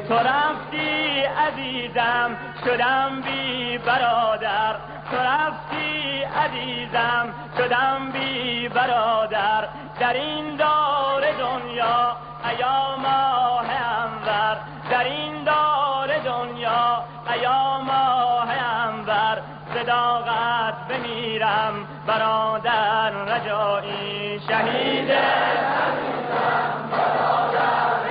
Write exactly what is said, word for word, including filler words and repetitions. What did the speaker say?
تو رفتی عزیزم شدم بی برادر، تو رفتی عزیزم شدم بی برادر، در این دار دنیا ایا ماه انور، در این دار دنیا ایا ماه انور، صداقت بمیرم برادر رجایی، شهید عزیزم برادر